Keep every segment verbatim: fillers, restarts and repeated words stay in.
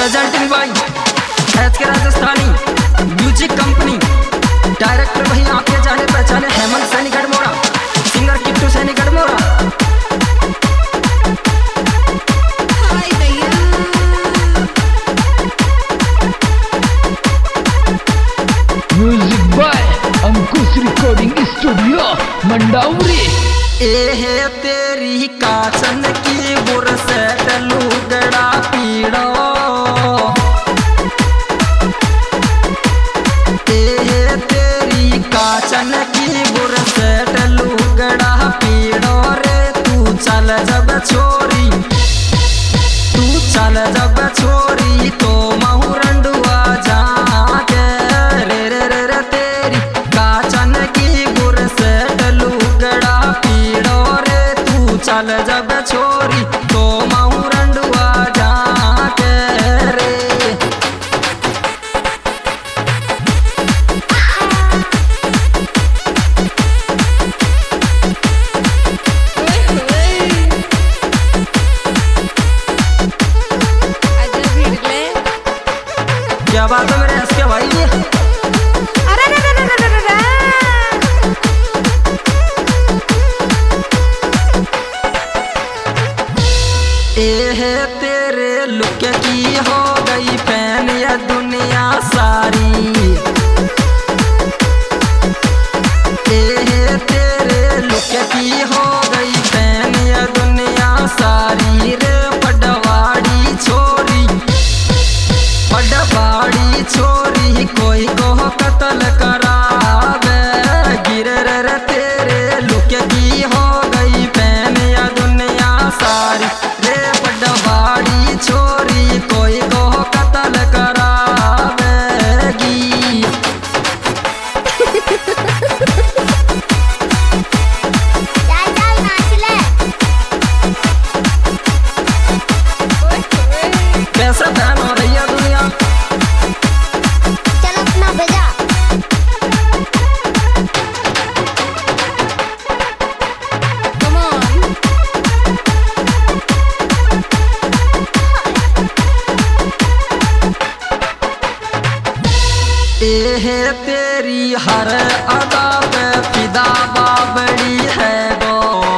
Presenting by H के Rajasthani music company. Director वही आपके जाने पहचाने Hemant Saini Garhmora, singer Kittu Saini Garhmora. Music by Ankush recording studio Mandauri. ए तेरी काचन की बुरसट लुगड़ा पीड़ो, ए तेरी काचन की बुरसट लुगड़ा पीड़ो रे। तू चल जब छोरी, तू चल जब छोरी तो महूरंडुआ जाके रे रे रे रे। तेरी काचन की बुरसट लुगड़ा पीड़ो रे। तू चल जब छोरी तो महूरंडुआ जाके रे। क्या बात है मेरे हंस के भाई। अरे रे रे रे रे रे। ए है तेरे लुक की हो गई फैन या दुनिया सारी। ए है तेरे लुक की हो गई फैन या दुनिया सारी रे। पडवाड़ी छोरी, पडवाड़ी छोरी कोई को कत्ल करावे गिर रे। तेरे लुक की हो गई फैन या दुनिया सारी रे। पडवाड़ी छोरी कोई को कत्ल करावेगी। चल चल नाच ले। कैसे फैन हो रही है दुनिया। चल अपना बजा। Come on. ए है तेरी हर अदा पे फिदा बाबड़ी है गो।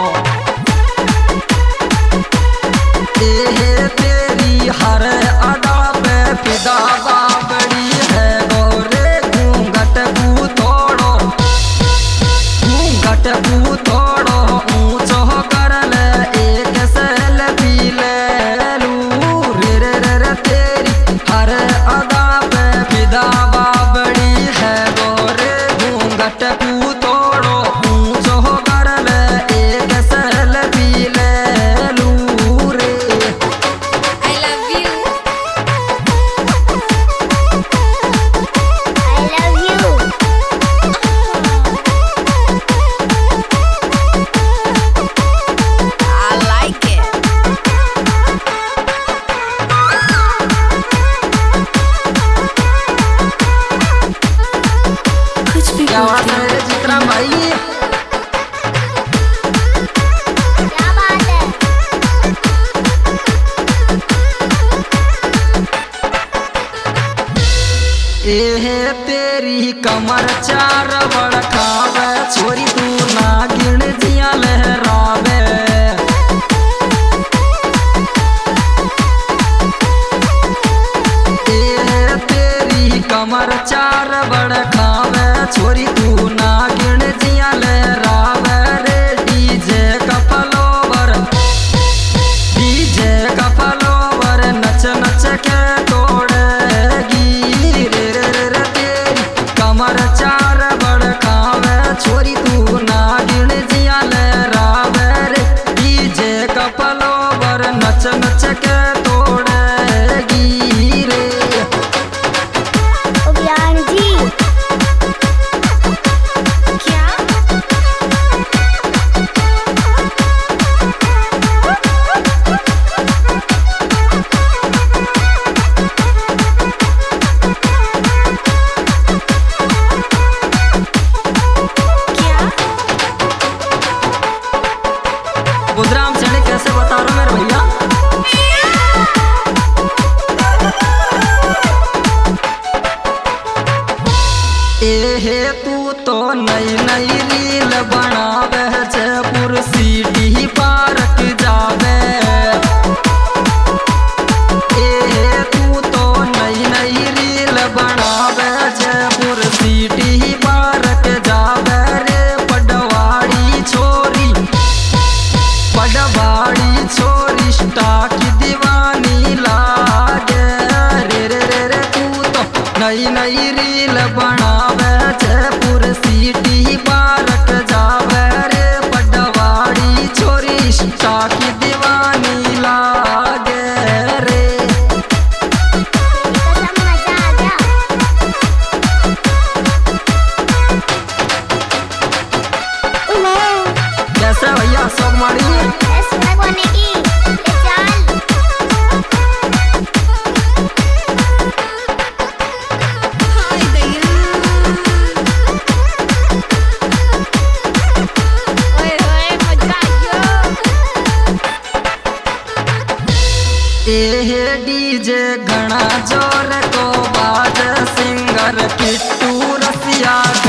ए है तेरी हर अदा पे फिदा बाबड़ी है गो रे। घूंघट बू तोड़ो, घूंघट बू तोड़ो ऊंचो कर ले एक सेल्फी ले लू रे रे रे रे। तेरी हर अदा पे फिदा बाबड़ी है गो रे। घूंघट बू तोड़ो ऊंचो कर ले एक सेल्फी ले लू रे। I love you. I love you. I like it. कुछ भी क्या बात है मेरे चित्रा भाई। क्या बात है। ए है तेरी कमर चार बड़ खावे छोरी तू नागिन जिया लहरावे। ए है तेरी कमर चार बड़ खावे छोरी तू नागिन जिया लहरावे रे। डीजे का फलोवर, डीजे का फलोवर नच नच के तोड़ेगी रे रे रे रे। तेरी कमर चार बड़ खावे छोरी तू नागिन जिया लहरावे रे। डीजे का फलोवर नच नच के तोड़ेगी रे। अभियान जी। ए डीजे घना जोर को बाज सिंगर किट्टू रसिया।